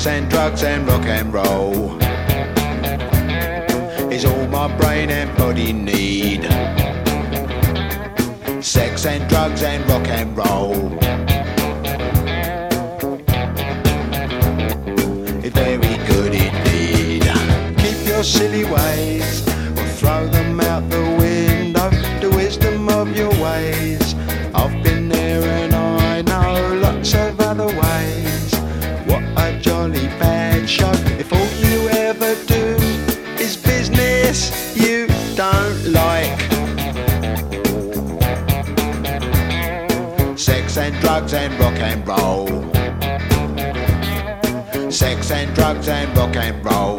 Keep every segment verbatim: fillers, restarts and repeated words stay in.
Sex and drugs and rock and roll is all my brain and body need. Sex and drugs and rock and roll is very good indeed. Keep your silly ways or throw them out the window. The wisdom of your ways, I've been there and I know lots of other ways. What a jolly bad show if all you ever do is business you don't like. Sex and drugs and rock and roll. Sex and drugs and rock and roll.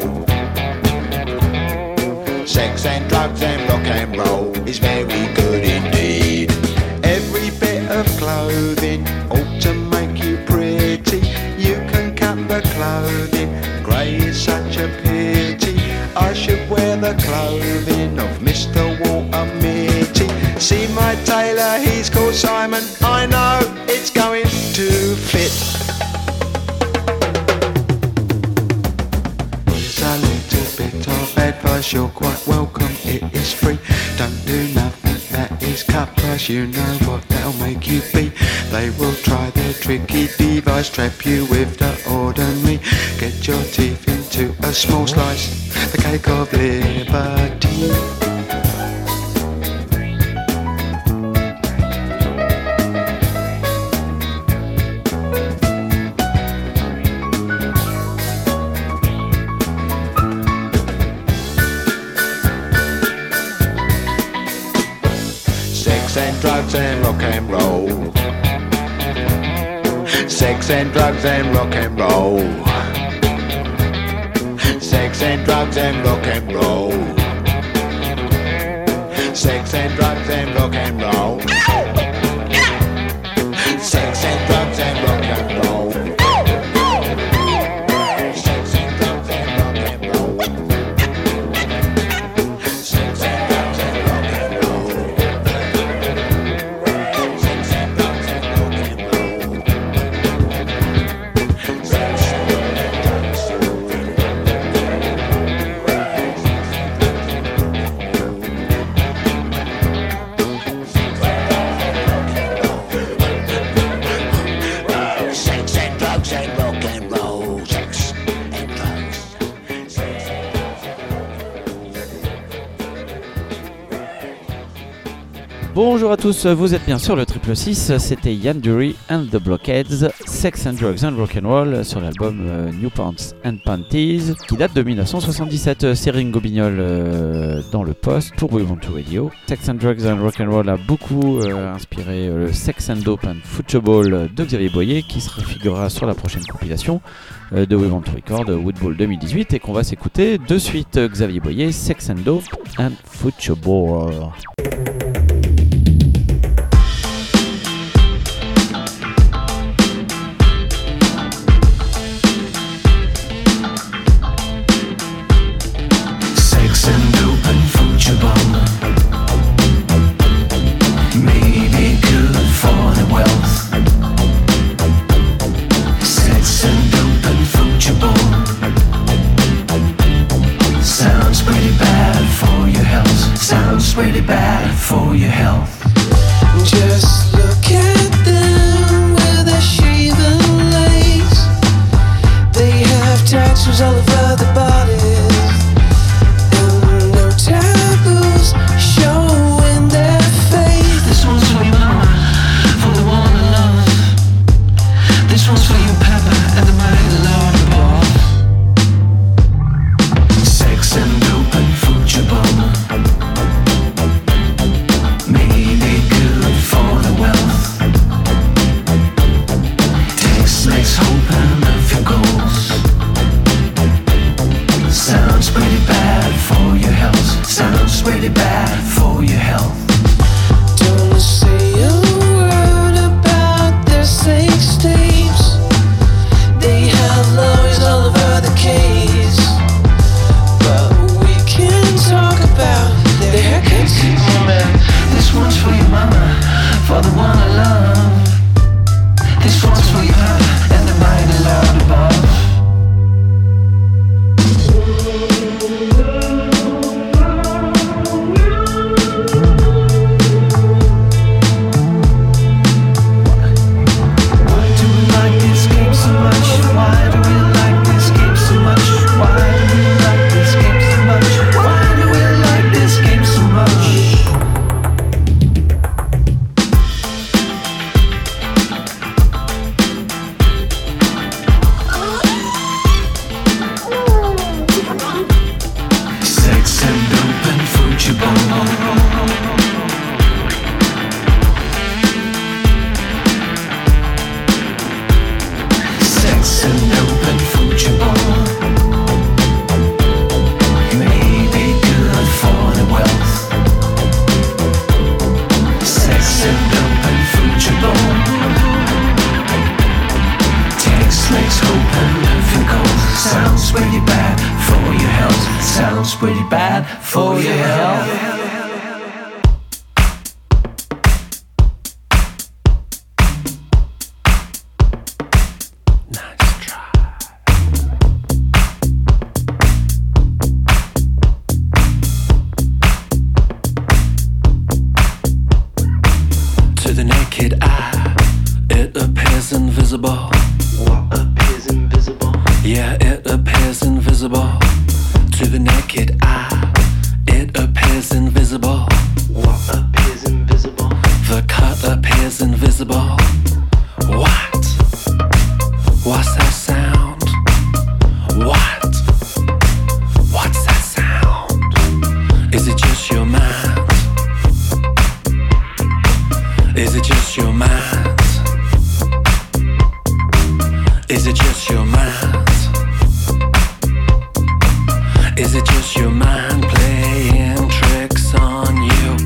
Sex and drugs and rock and roll is very good indeed. Every bit of clothing ought to make you pretty. You can cut the clothing, grey is such a pity. I should wear the clothing of Mister Walter Mitty. See my tailor, he's called Simon. I know it's going to fit. Here's a little bit of advice, you're quite welcome, it is free. Don't do nothing that is cut price, you know what that'll make you be. They will try their tricky device, trap you with the ordinary. Get your teeth into a small slice, the cake of liberty. Sex and drugs and rock and roll. Sex and drugs and rock and roll. Sex and drugs and rock and roll. Sex and drugs and rock and roll. Sex and drugs and rock and roll. Sex and drugs and rock and roll. Sex and drugs and rock and roll. Sex and drugs and rock and roll. Bonjour à tous, vous êtes bien sur le triple six, c'était Ian Dury and the Blockheads, Sex and Drugs and Rock'n'Roll sur l'album euh, New Pants and Panties qui date de dix-neuf cent soixante-dix-sept. C'est Ringo Bignol euh, dans le poste pour We Want to Radio. Sex and Drugs and Rock'n'Roll a beaucoup euh, inspiré euh, le Sex and Dope and Football de Xavier Boyer qui se figurera sur la prochaine compilation euh, de We Want to Record Woodball deux mille dix-huit et qu'on va s'écouter de suite. Xavier Boyer, Sex and Dope and Football. Maybe good for the wealth. Sex and dope and football sounds pretty bad for your health. Sounds pretty bad for your health. Just look at them with their shaven legs. They have tattoos all over their bodies. Really bad for your health. Don't say a word about their sex tapes. They have lawyers all over the case. But we can talk about their haircuts. Woman, this one's for your mama, for the one I love. This one's for your papa and the mind and open future ball. Maybe good for the wealth. Sex and open future ball. Text makes hope and nothing gold. Sounds pretty bad for your health. Sounds pretty bad for your health. Invisible. What appears invisible? Yeah, it appears invisible. To the naked eye, it appears invisible. What appears invisible? The cut appears invisible. What? What's that sound? What? What's that sound? Is it just your mind? Is it just your mind? Is it just your mind? Is it just your mind playing tricks on you?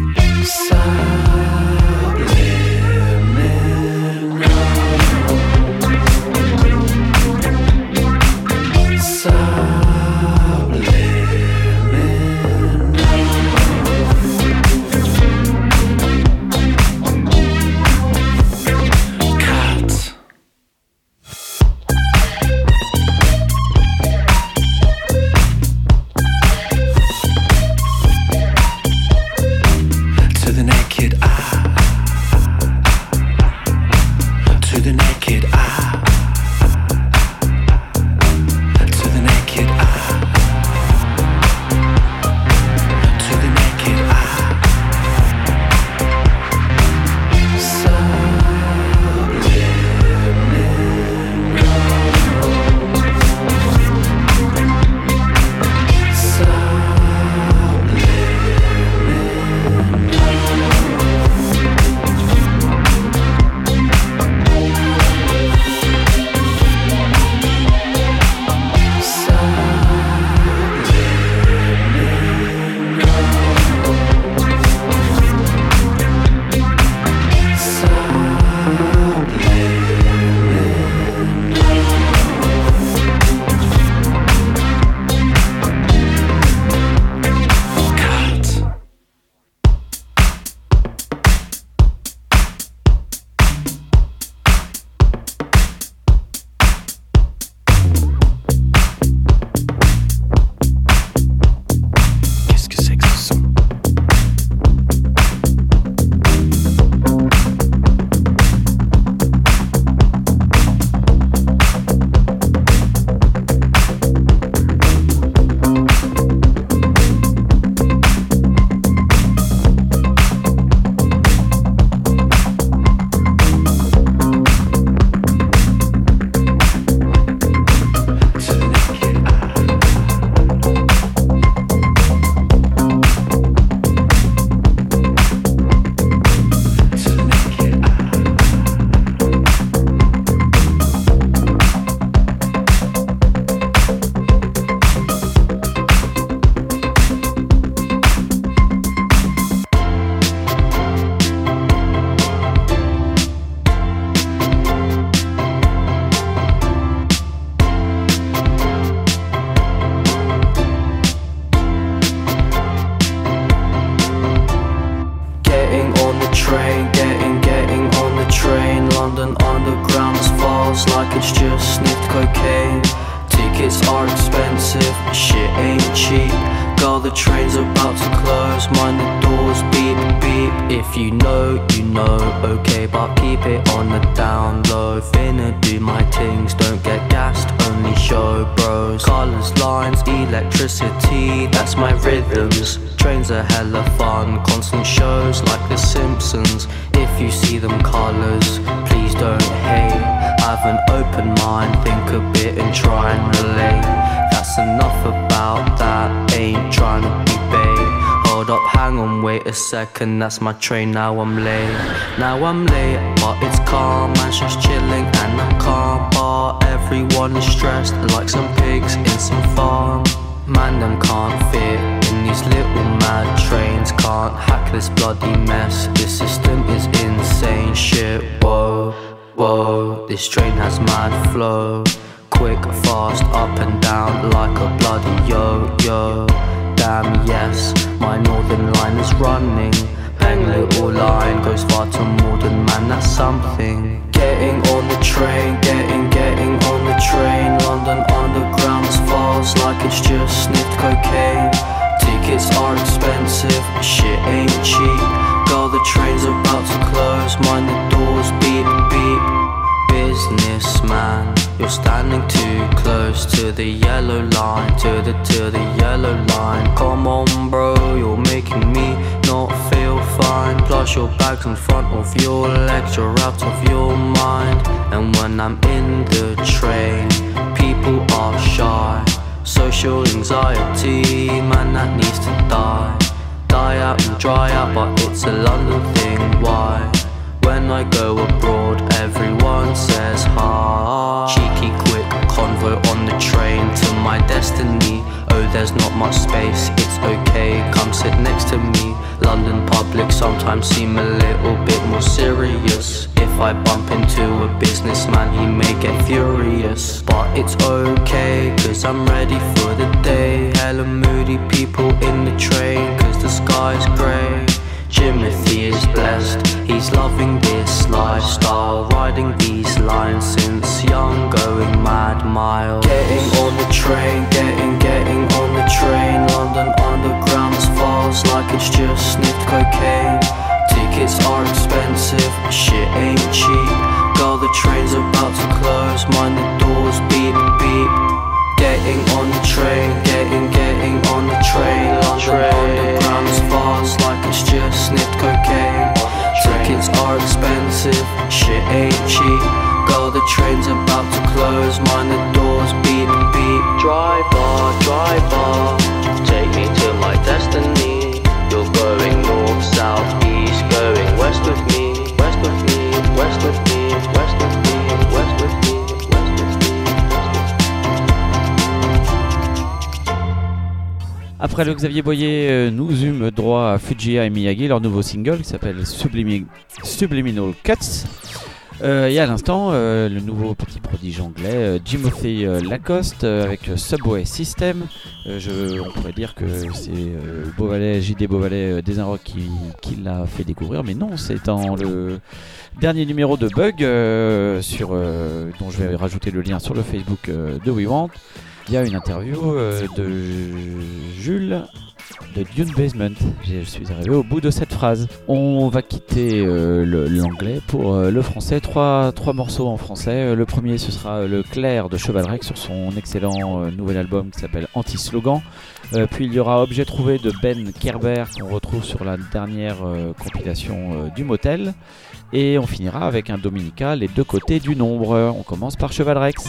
Second, that's my train, now I'm late. Now I'm late, but it's calm, man's just chilling and I'm calm. But everyone everyone is stressed like some pigs in some farm. Man, them can't fit in these little mad trains. Can't hack this bloody mess. This system is insane shit. Whoa, whoa, this train has mad flow. Quick, fast, up and down like a bloody yo-yo. Damn yes, my northern line is running. Bang little line goes far to more than man, that's something. Getting on the train, getting, getting on the train. London Underground's fast like it's just sniffed cocaine. Tickets are expensive, shit ain't cheap. Girl, the train's about to close, mind the doors, beep, beep. Businessman, you're standing too close to the yellow line, to the, to the yellow line. Come on bro, you're making me not feel fine. Plus your bag's in front of your legs, you're out of your mind. And when I'm in the train, people are shy. Social anxiety, man that needs to die. Die out and dry out, but it's a London thing, why? When I go abroad, everyone says hi. Cheeky quick convo on the train to my destiny. Oh, there's not much space, it's okay, come sit next to me. London public sometimes seem a little bit more serious. If I bump into a businessman, he may get furious. But it's okay, cause I'm ready for the day. Hella moody people in the train, cause the sky's grey. Jimothy is blessed, he's loving this lifestyle. Riding these lines since young, going mad mile. Getting on the train, getting, getting on the train. London Underground's fast like it's just sniffed cocaine. Tickets are expensive, shit ain't cheap. Girl, the train's about to close, mind the doors, beep, beep. Getting on the train, getting, getting on the train. London Underground's fast like it's just sniffed cocaine. Tickets are expensive, shit ain't cheap. Girl, the train's about to close, mind the doors, beep, beep. Driver, driver, take me to my destiny. You're going north, south, east, going west with me. West with me, west with me, west with me, west with me. Après le Xavier Boyer, nous eûmes droit à Fujiya et Miyagi, leur nouveau single qui s'appelle Sublimi- Subliminal Cuts. Euh, et à l'instant, euh, le nouveau petit prodige anglais, euh, Jimothy euh, Lacoste, euh, avec Subway System. Euh, je, on pourrait dire que c'est euh, Beauvalet, J D Beauvalet euh, des Inrocks qui, qui l'a fait découvrir, mais non, c'est dans le dernier numéro de Bug, euh, sur, euh, dont je vais rajouter le lien sur le Facebook euh, de We Want. Il y a une interview euh, de Jules de Dune Basement. Je suis arrivé au bout de cette phrase. On va quitter euh, le, l'anglais pour euh, le français. Trois, trois morceaux en français. Le premier, ce sera le Clair de Chevalrec sur son excellent euh, nouvel album qui s'appelle Anti-Slogan. Euh, puis il y aura Objet trouvé de Ben Kerber qu'on retrouve sur la dernière euh, compilation euh, du Motel. Et on finira avec un Dominica, Les deux côtés du nombre. On commence par Chevalrex.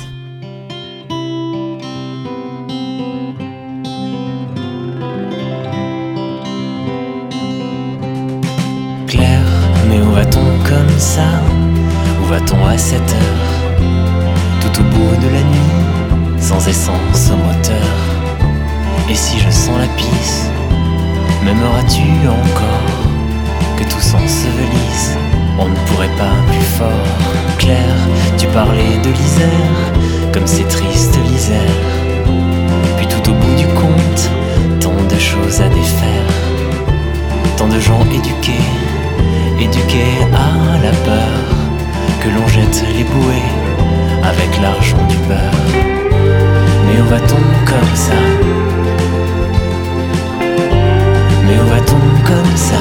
Mais où va-t-on comme ça? Où va-t-on à cette heure? Tout au bout de la nuit, sans essence au moteur. Et si je sens la pisse, m'aimeras-tu encore? Que tout s'ensevelisse, on ne pourrait pas plus fort. Claire, tu parlais de l'Isère, comme c'est triste l'Isère. Puis tout au bout du compte, tant de choses à défaire. Tant de gens éduqués, éduqués à la peur, que l'on jette les bouées avec l'argent du beurre. Mais où va-t-on comme ça? Mais où va-t-on comme ça?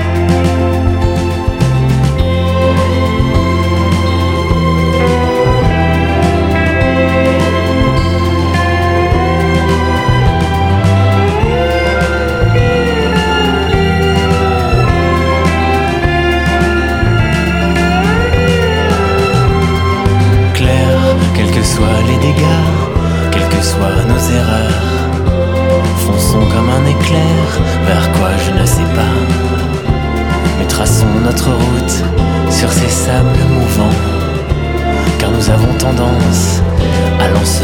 Soient les dégâts, quelles que soient nos erreurs, fonçons comme un éclair vers quoi je ne sais pas. Mais traçons notre route sur ces sables mouvants, car nous avons tendance à lancer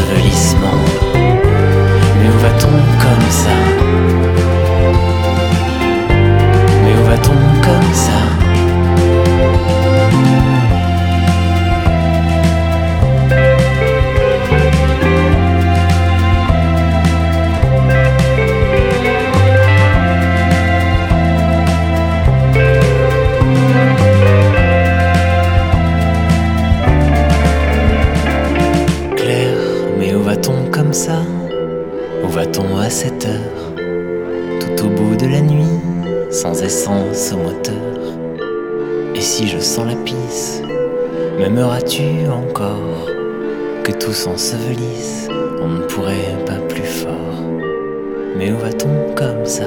comme ça? Où va-t-on à cette heure? Tout au bout de la nuit, sans essence au moteur. Et si je sens la pisse, m'aimeras-tu encore? Que tout s'ensevelisse, on ne pourrait pas plus fort. Mais où va-t-on comme ça?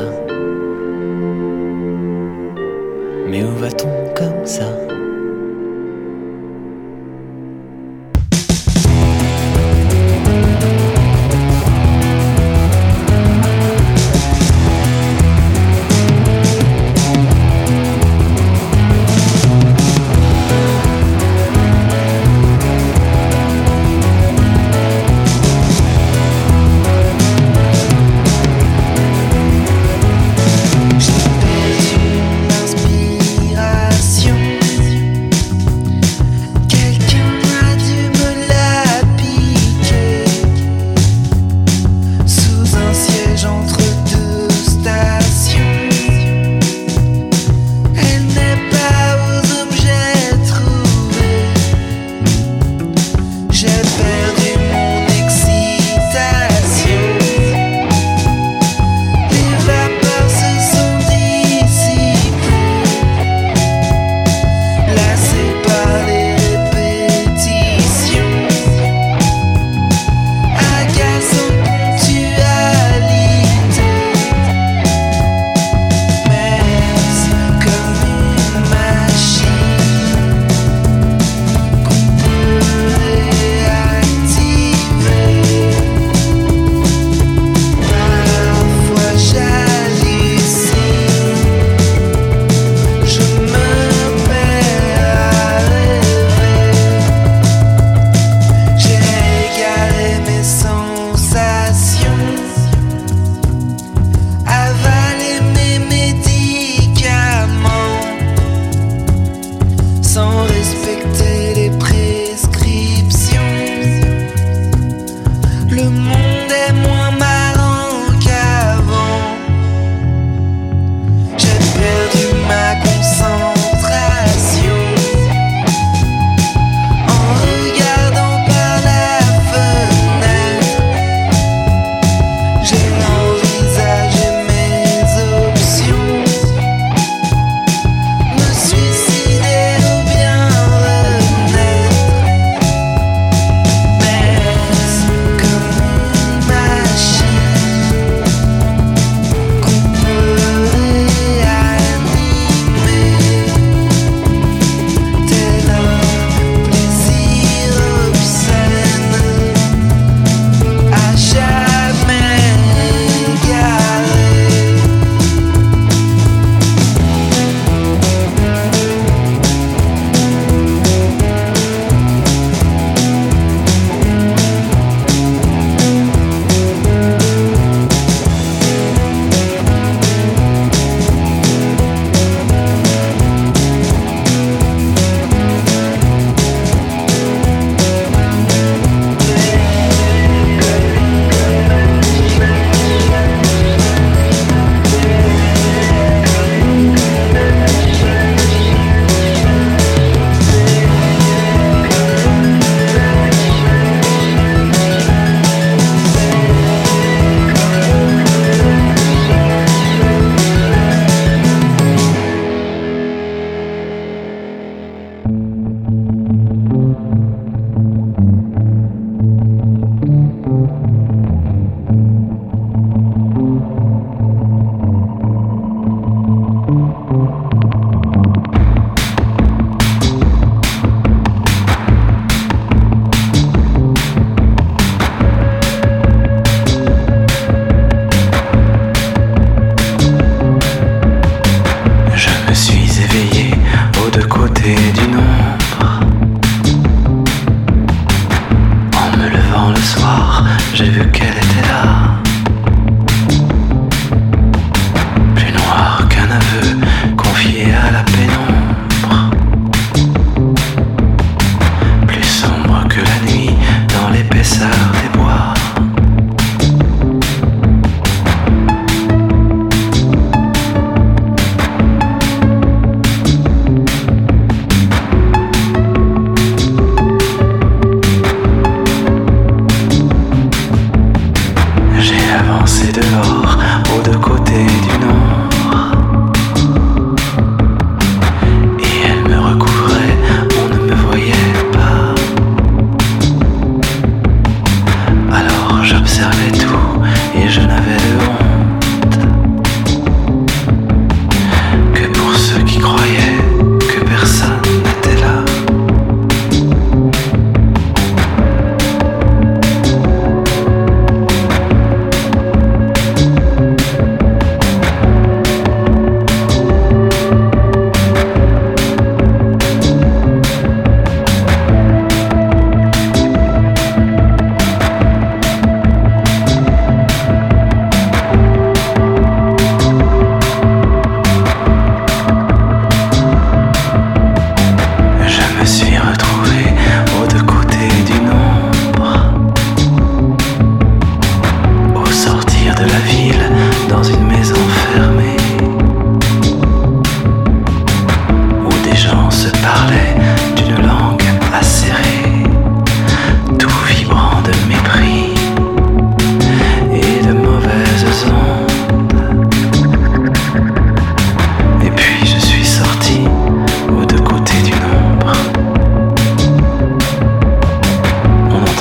Mais où va-t-on comme ça?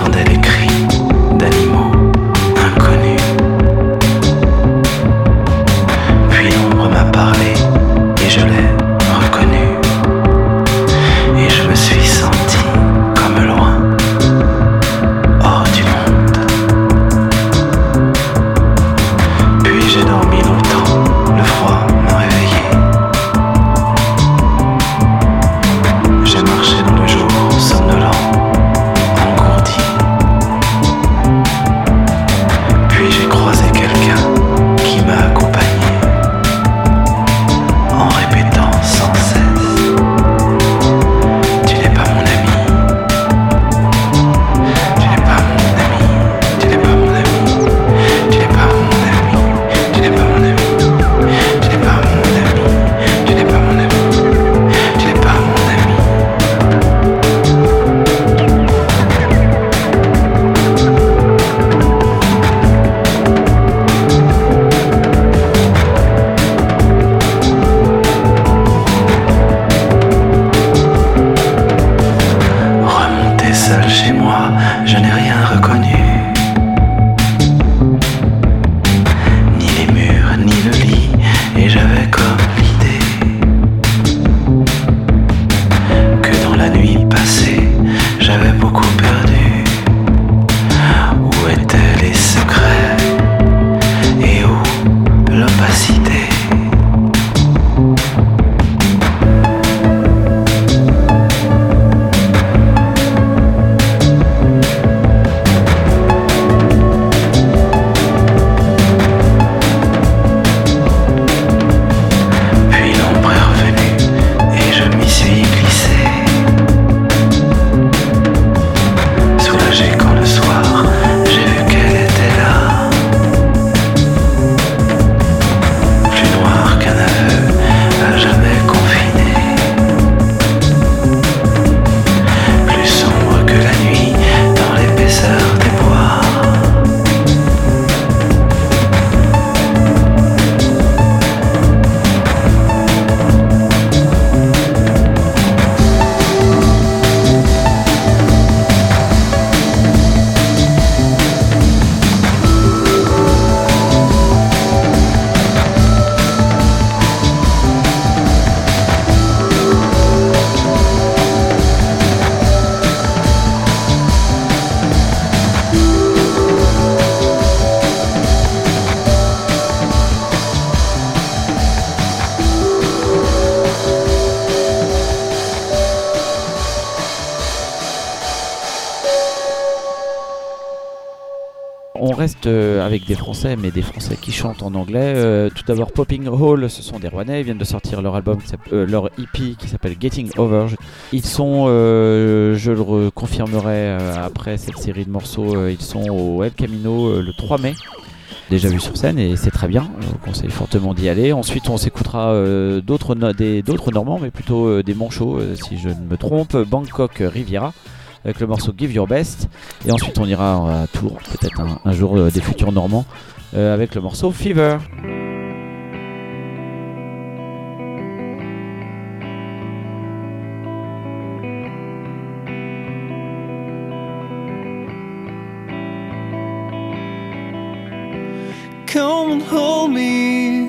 J'entendais des cris d'animaux inconnus. Puis l'ombre m'a parlé et je l'ai reconnu. Et je me suis senti comme loin, hors du monde. Puis j'ai dormi longtemps, le froid m'a réveillé. J'ai marché dans le jour, somnolent, engourdi. Puis j'ai croisé quelqu'un qui m'a accompagné, en répétant sans cesse: tu n'es pas mon ami, tu n'es pas mon ami, tu n'es pas mon ami, tu n'es pas mon ami, tu n'es pas mon ami, tu n'es pas mon ami, tu n'es pas mon ami, tu n'es pas mon ami. Remonté seul chez moi, je n'ai rien reconnu. Ni les murs, ni le lit, et j'avais comme l'idée que dans la nuit passée, j'avais beaucoup perdu. Où étaient les secrets et où l'opacité? Puis l'ombre est revenue et je m'y suis glissé. Soulagé quand le soir j'ai vu qu'elle était là. Plus noir qu'un aveu à jamais confiné. Plus sombre que la nuit dans l'épaisseur des bois. On reste euh, avec des Français, mais des Français qui chantent en anglais. Euh, tout d'abord, Popping Hall, ce sont des Rouennais. Ils viennent de sortir leur album, qui s'appelle- euh, leur E P qui s'appelle Getting Over. Ils sont, euh, je le re- confirmerai euh, après cette série de morceaux, euh, ils sont au El Camino euh, le trois mai. Déjà vu sur scène et c'est très bien. Je vous conseille fortement d'y aller. Ensuite, on s'écoutera euh, d'autres, no- des, d'autres Normands, mais plutôt euh, des Manchots, euh, si je ne me trompe. Bangkok Riviera, avec le morceau Give Your Best. Et ensuite on ira à Tours, peut-être un, un jour euh, des futurs Normands, euh, avec le morceau Fever. Come and hold me.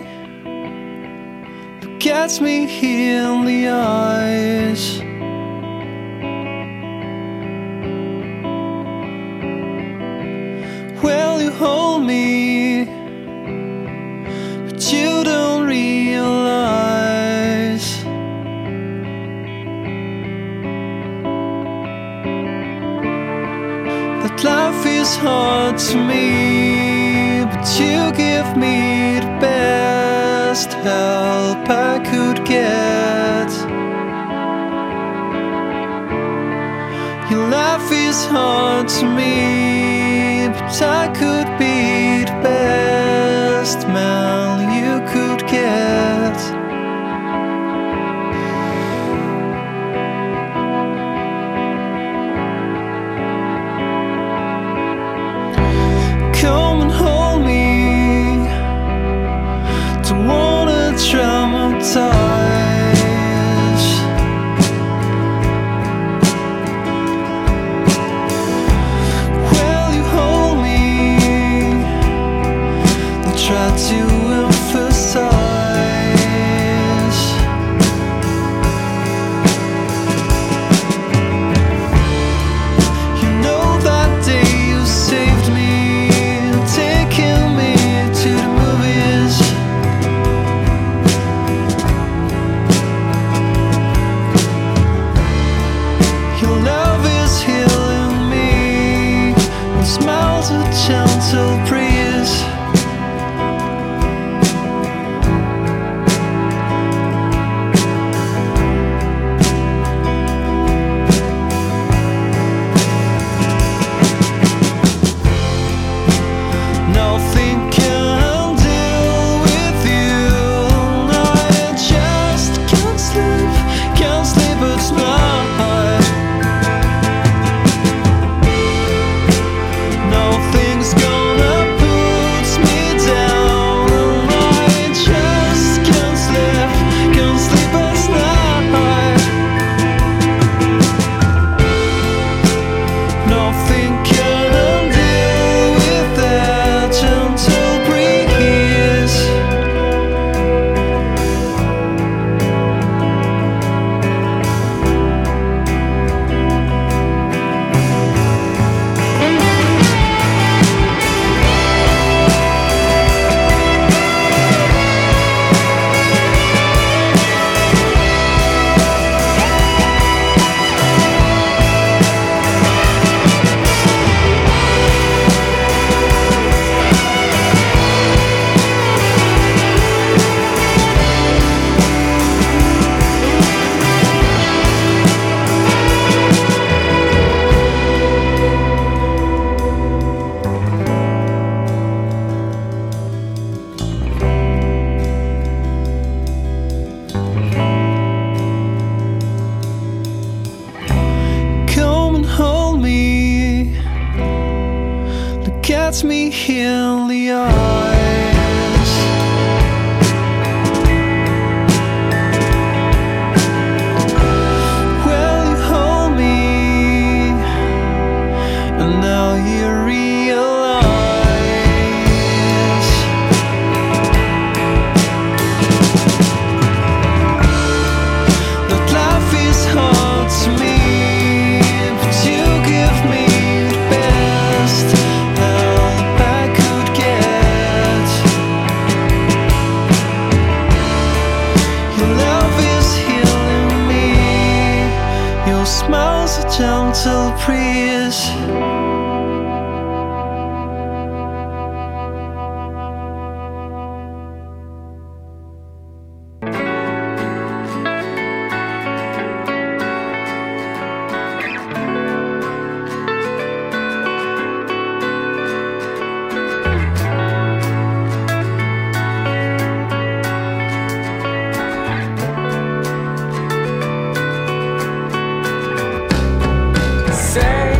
Look at me here in the eyes. Well, you hold me, but you don't realize that life is hard to me, but you give me the best help I could get. Your life is hard to me, but I could be the best man you could get. Come and hold me, don't wanna traumatize. lets me heal the eyes. Well, you hold me, and now you realize that life is hard to me, but you give me the best help I could get. Your love is healing me, your smile's a gentle breeze. Say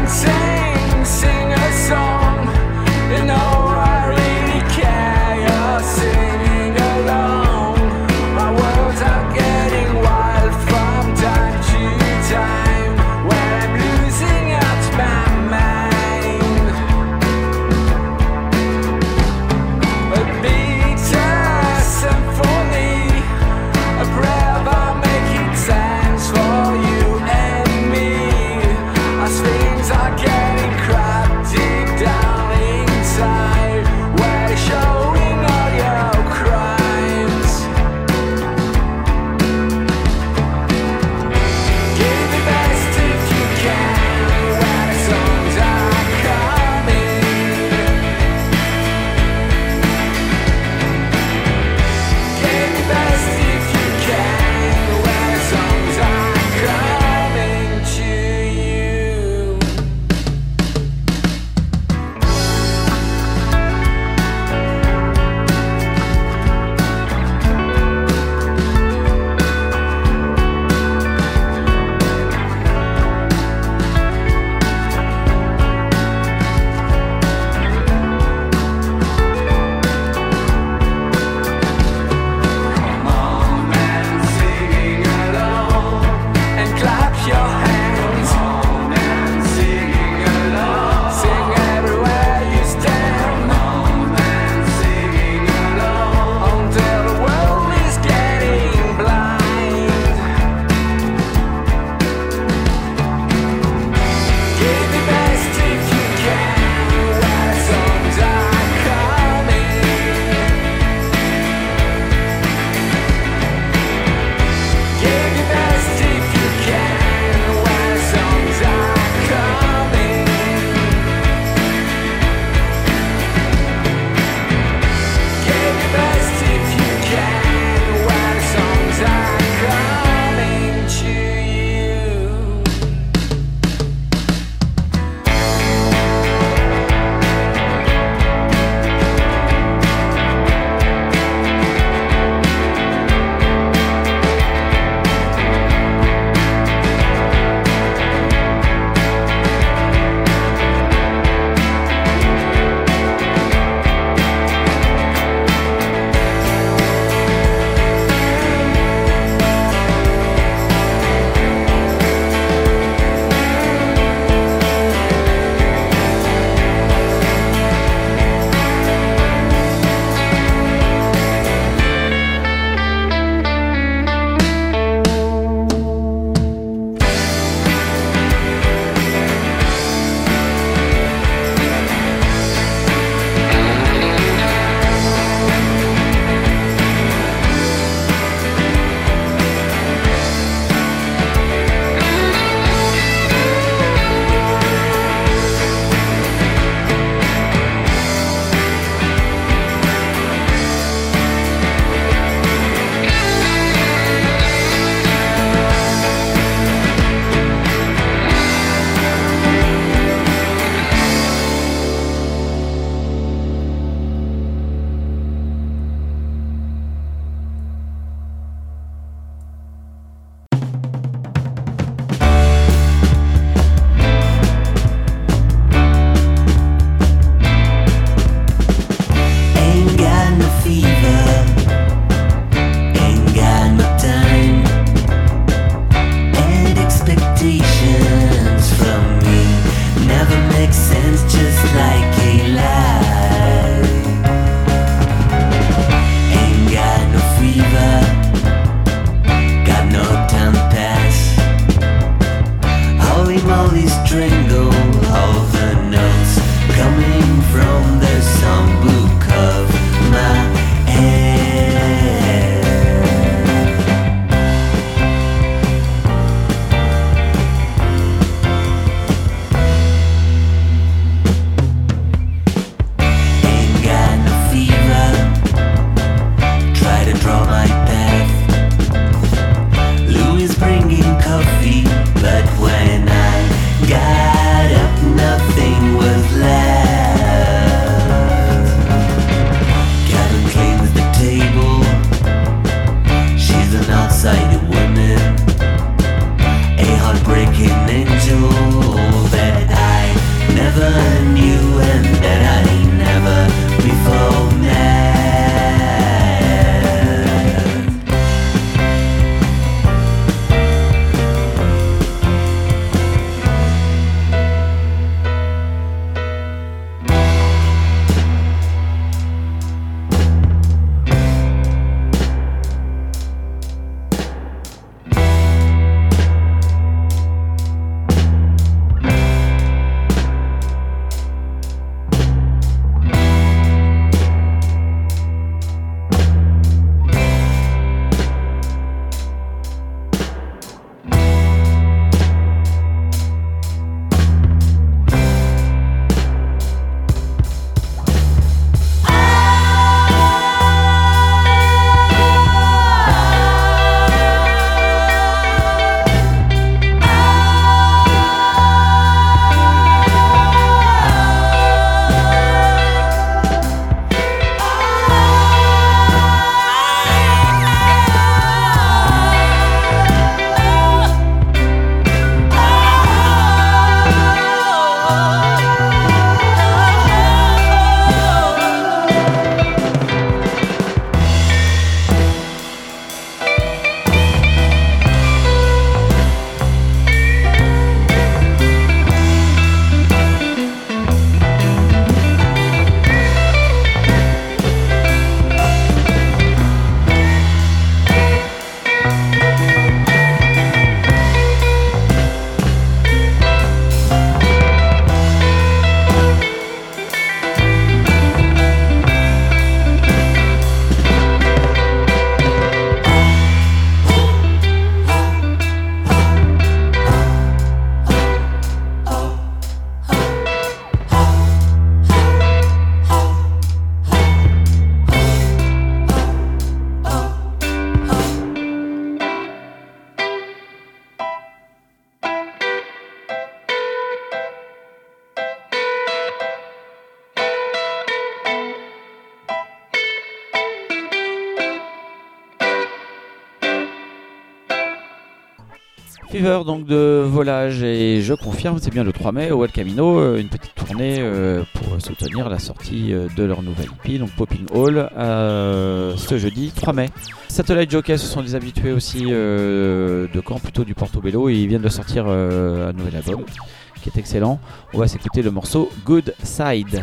Fever donc de Volage, et je confirme, c'est bien le trois mai au El Camino, euh, une petite tournée euh, pour soutenir la sortie euh, de leur nouvelle E P, donc Popping Hall, euh, ce jeudi trois mai. Satellite Jockey, ce sont des habitués aussi euh, de Caen, plutôt du Portobello, et ils viennent de sortir euh, un nouvel album qui est excellent. On va s'écouter le morceau Good Side.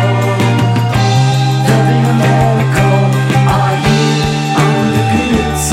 Side.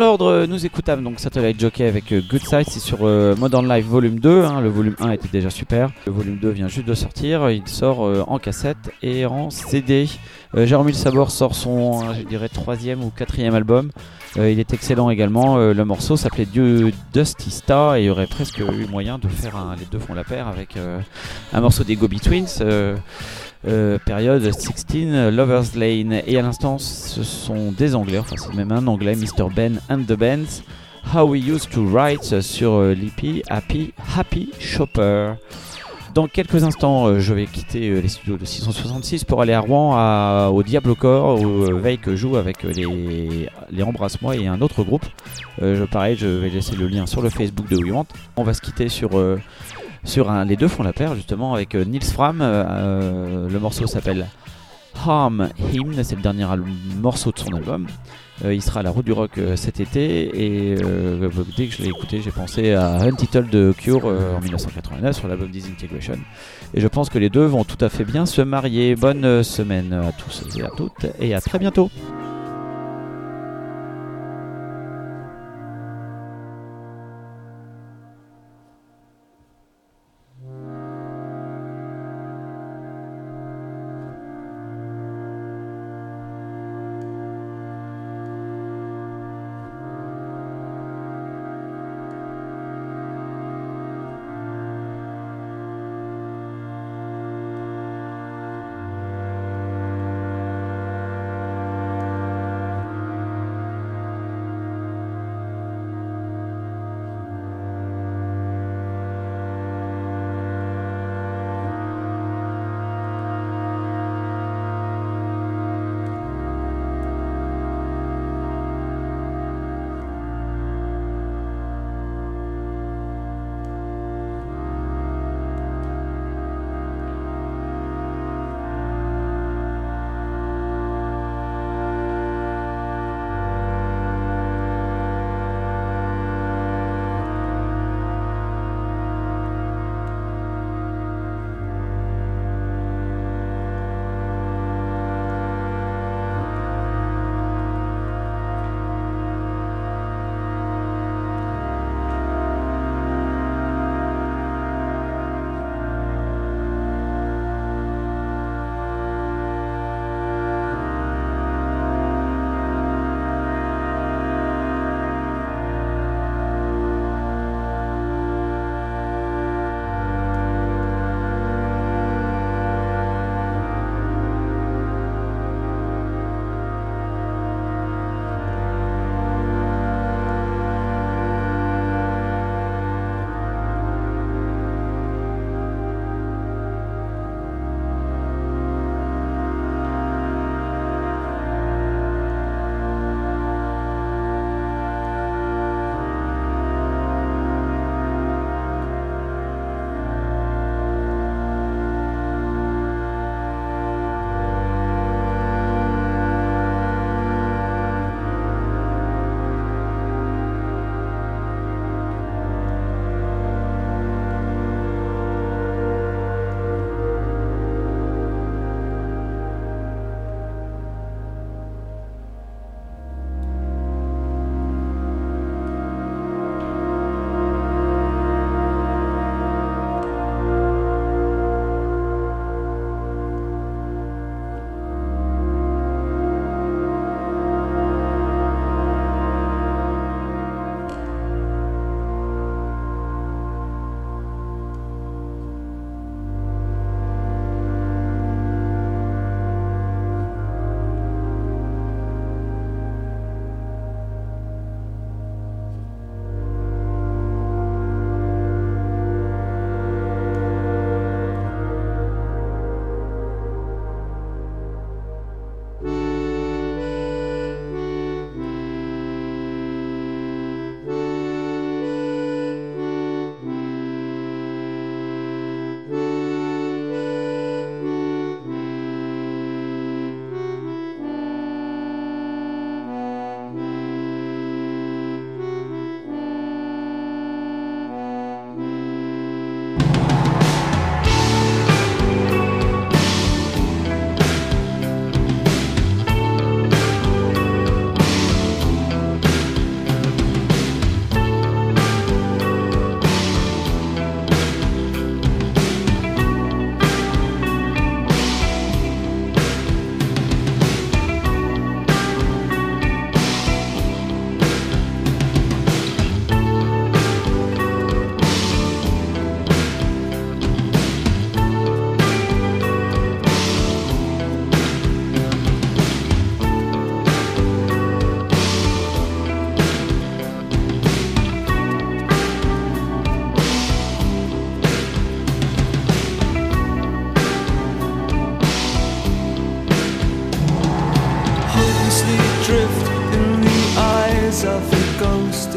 ordre, nous écoutâmes donc Satellite Jockey avec euh, Good Side, c'est sur euh, Modern Life Volume deux, hein, le volume un était déjà super, le volume deux vient juste de sortir, il sort euh, en cassette et en C D. Euh, Jérôme Sabor sort son, euh, je dirais, troisième ou quatrième album, euh, il est excellent également, euh, le morceau s'appelait Dieu Dusty Star et il y aurait presque eu moyen de faire un, les deux font la paire avec euh, un morceau des Gobi Twins. Euh, Euh, période seize Lovers Lane, et à l'instant ce sont des anglais, enfin c'est même un anglais, mister Ben and the Bands, How We Used to Write sur euh, l'E P Happy Happy Shopper. Dans quelques instants euh, je vais quitter euh, les studios de six cent soixante-six pour aller à Rouen à, au Diablo Corps où euh, Veik joue avec euh, les, les Embrasse-moi et un autre groupe. Euh, je, pareil je vais laisser le lien sur le Facebook de We Want. On va se quitter sur euh, Sur un, les deux font la paire justement avec euh, Nils Fram, euh, le morceau s'appelle Harm Hymn, c'est le dernier al- morceau de son album. Euh, il sera à la Route du Rock euh, cet été et euh, dès que je l'ai écouté j'ai pensé à Untitled de Cure euh, en dix-neuf cent quatre-vingt-neuf sur l'album Disintegration et je pense que les deux vont tout à fait bien se marier. Bonne euh, semaine à tous et à toutes et à très bientôt.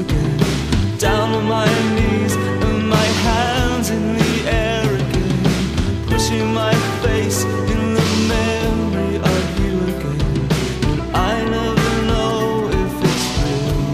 again. Down on my knees and my hands in the air again, pushing my face in the memory of you again. I never know if it's real,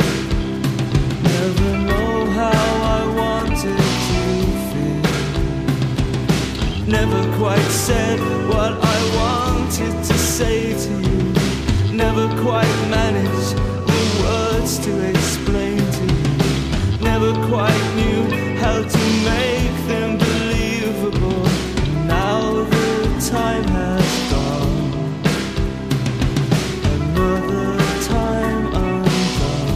never know how I wanted to feel, never quite said what I wanted to say to you, never quite managed the words to explain to you, never quite knew how to make them believable. Now the time has gone, another time undone.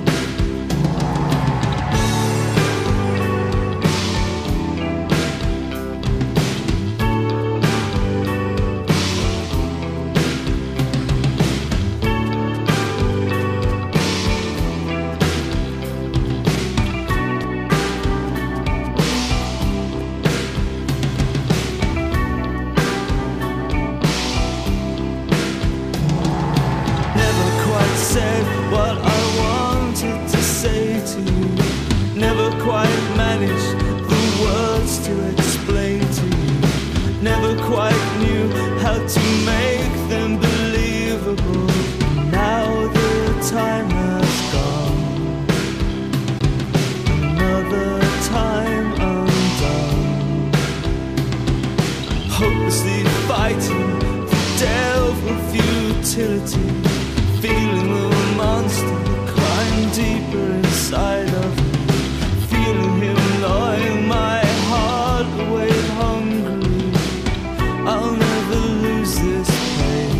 Never quite said what I wanted to say to you, never quite managed the words to explain to you, never quite knew how to make them believable. Now the time has gone, another time undone. Hopelessly fighting the devil futility, feeling the monster climb deeper inside of me, feeling him gnawing my heart away hungry. I'll never lose this pain,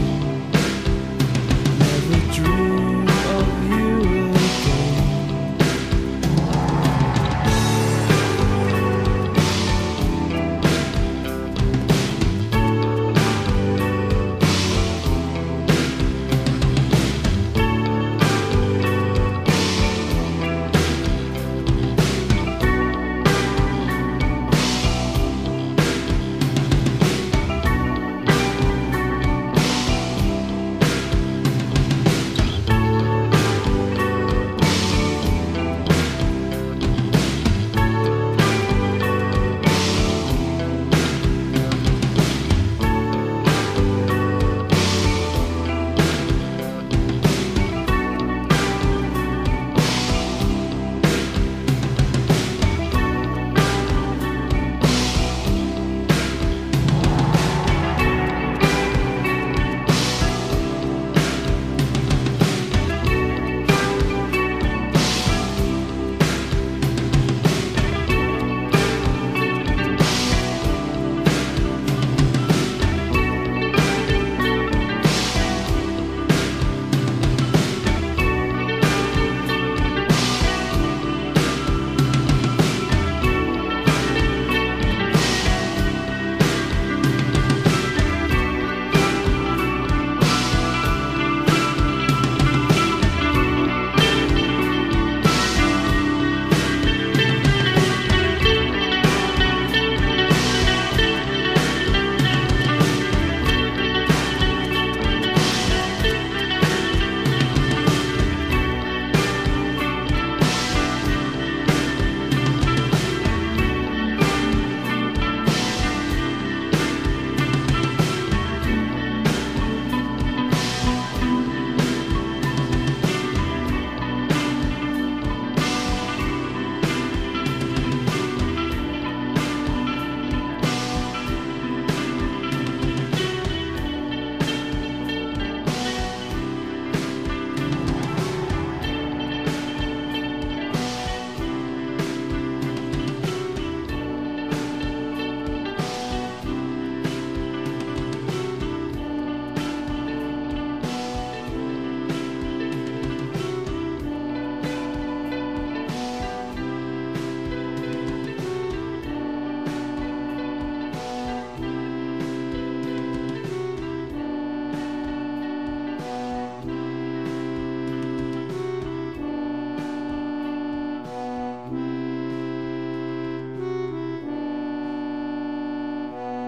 never dream of you again.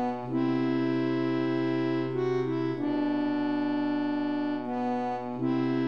Thank you.